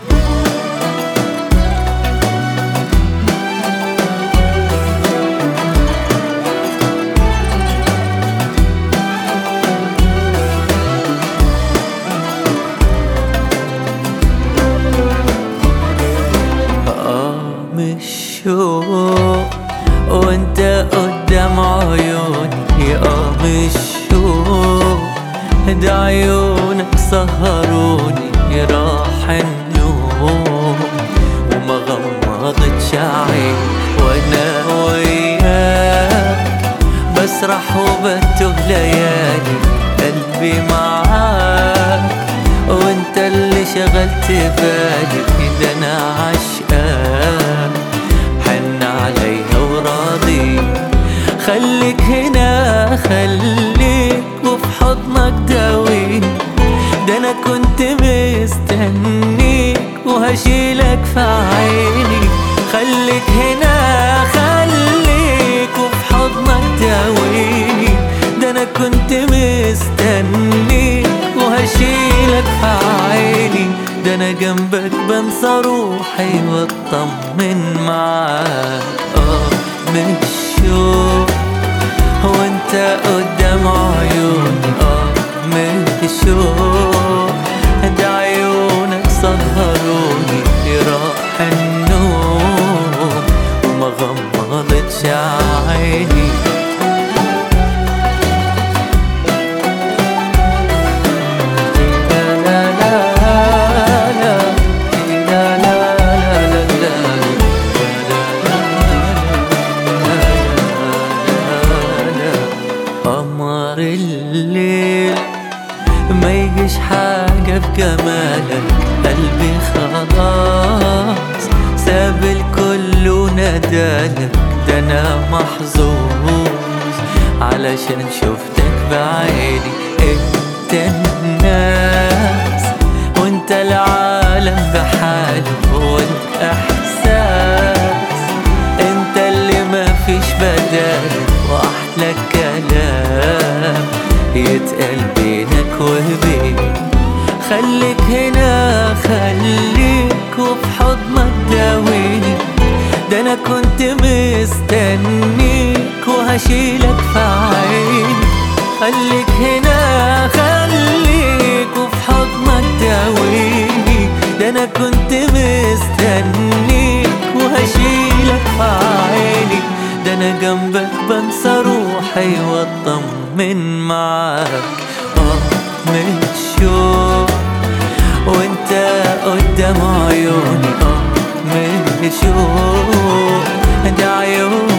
الشوق وانت قدام عيوني، مش شوق ده عيونك سهروني راح النوم وما غمضتش عين وانا وياك بسرح وبتوه ليالي قلبي معاك وانت اللي شغلت بالي ده انا عشقاك حن عليها وراضي خليك هنا خليك وفي حضنك داويني ده انا كنت مستنيك وهشيلك في عيني خليك هنا خليك وفي حضنك داويني ده انا كنت مستنيك وهشيلك في عيني ده انا جنبك بنسى روحي واطمن معاك مش شوق وانت قدام عيوني مش شوق ده عيونك سهروني راح النوم وما غمضتش عيني قمر الليل ما يجيش حاجة في جمالك قلبي خلاص ساب الكل وندالك ده انا محظوظ علشان شفتك بعيني انت الناس وانت العالم بحاله وانت احساس انت اللي مفيش بدالك واحلى كلام يتقال بينك وبين خليك هنا خليك وفي حضنك داويني ده انا كنت مستنيك وهشيلك في عيني خليك هنا خليك وفي حضنك داويني ده انا كنت مستنيك وهشيلك في عيني ده انا جنبك بنسى روحي واطمن معاك مش شوق وانت قدام عيوني مش شوق ده عيوني